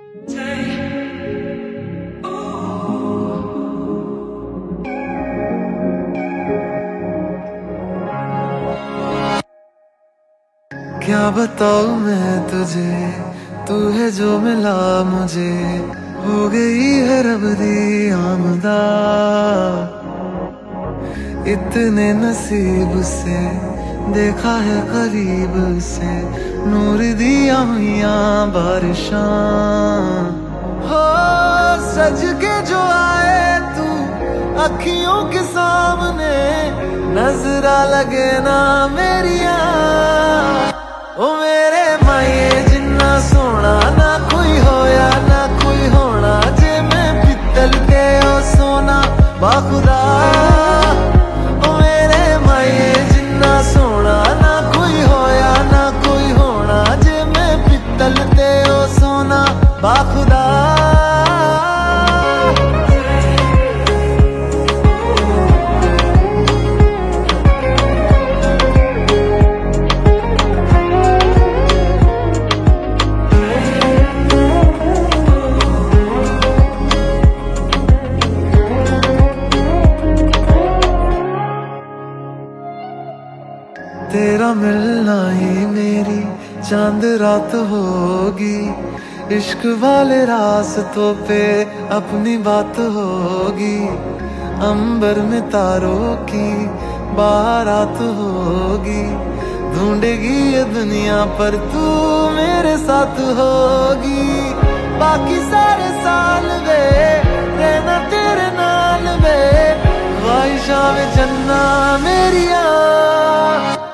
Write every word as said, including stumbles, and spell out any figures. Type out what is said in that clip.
क्या बताऊं मैं तुझे, तू है जो मिला मुझे, हो गई है रब दी आमदा। इतने नसीब से देखा है करीब से, नूर दिया हुआ बारिशां। हो सज के जो आए तू अखियों के सामने, नजरा लगे ना मेरिया। ओ मेरे माये जिन्ना सोना ना कोई होया ना कोई होना, जे मैं पित्तल के ओ सोना बाखुदा। ओ मेरे माये जिन्ना सोना ना कोई होया ना कोई होना, जे मैं पित्तल के ओ सोना बाखुदा। तेरा मिलना ही मेरी चांद रात होगी, इश्क वाले रास्तों पे अपनी बात होगी। अंबर में तारों की बारात होगी, ढूंढेगी ये दुनिया पर तू मेरे साथ होगी। बाकी सारे साल वे रहना तेरे नाल वे, ख्वाहिशां में चन्ना मेरिया।